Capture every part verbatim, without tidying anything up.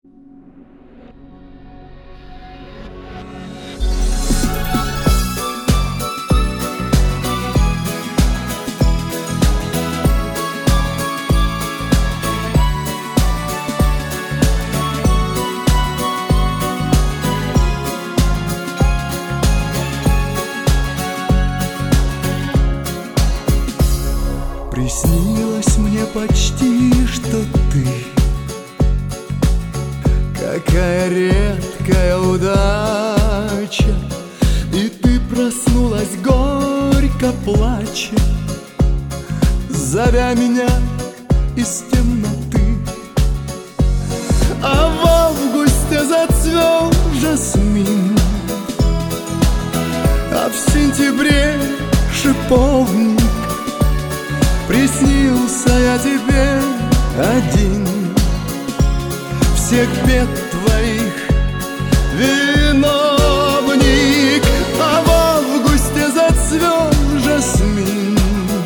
Приснилось мне почти, что ты какая редкая удача, и ты проснулась горько плача, зовя меня из темноты. А в августе зацвел жасмин, а в сентябре шиповник. Приснился я тебе один, всех бед твоих виновник. А в августе зацвел жасмин,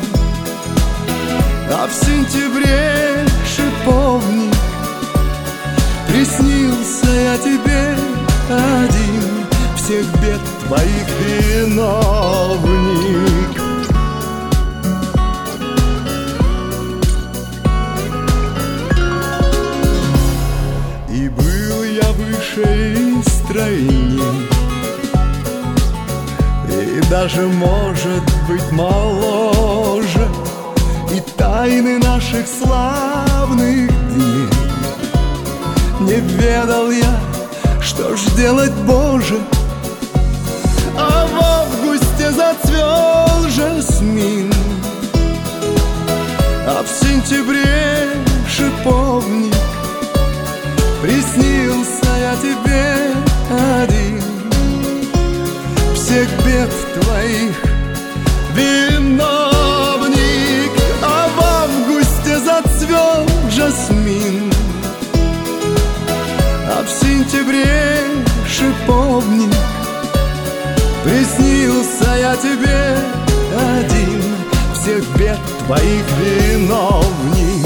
а в сентябре шиповник. Приснился я тебе один, всех бед твоих виновник. И был я выше и стройней, и даже, может быть, моложе, и тайны наших славных дней не ведал я, что ж делать, Боже. А в августе зацвел жасмин, а в сентябре шиповник. Приснился я тебе один, всех бед твоих виновник. А в августе зацвел жасмин, а в сентябре шиповник. Приснился я тебе один, всех бед твоих виновник.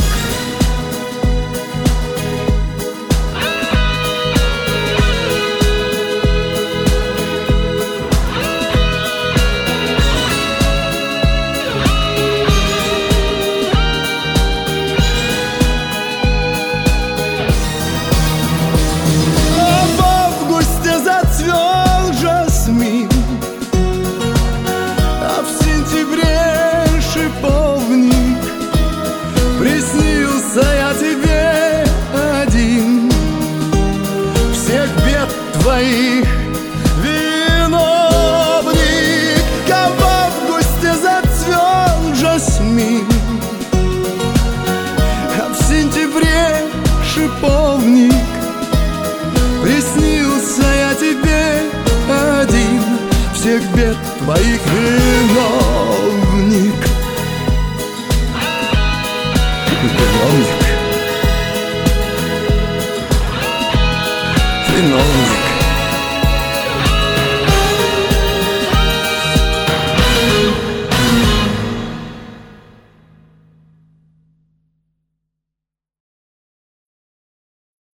Приснился я тебе один, всех бед твоих виновник. А в августе зацвел жасмин, а в сентябре шиповник. Приснился я тебе один, всех бед твоих виновник. Виновник, виновник.